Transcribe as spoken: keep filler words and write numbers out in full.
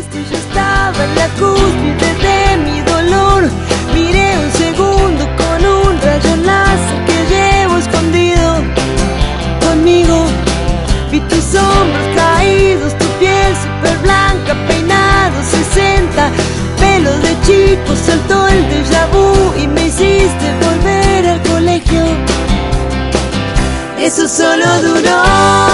dijiste yo estaba en la cúspide de mi dolor. Miré un segundo con un rayo láser que llevo escondido conmigo. Vi tus hombros caídos, tu piel super blanca, peinado sesenta, pelo de chico, saltó el déjà vu y me hiciste volver al colegio. Eso solo duró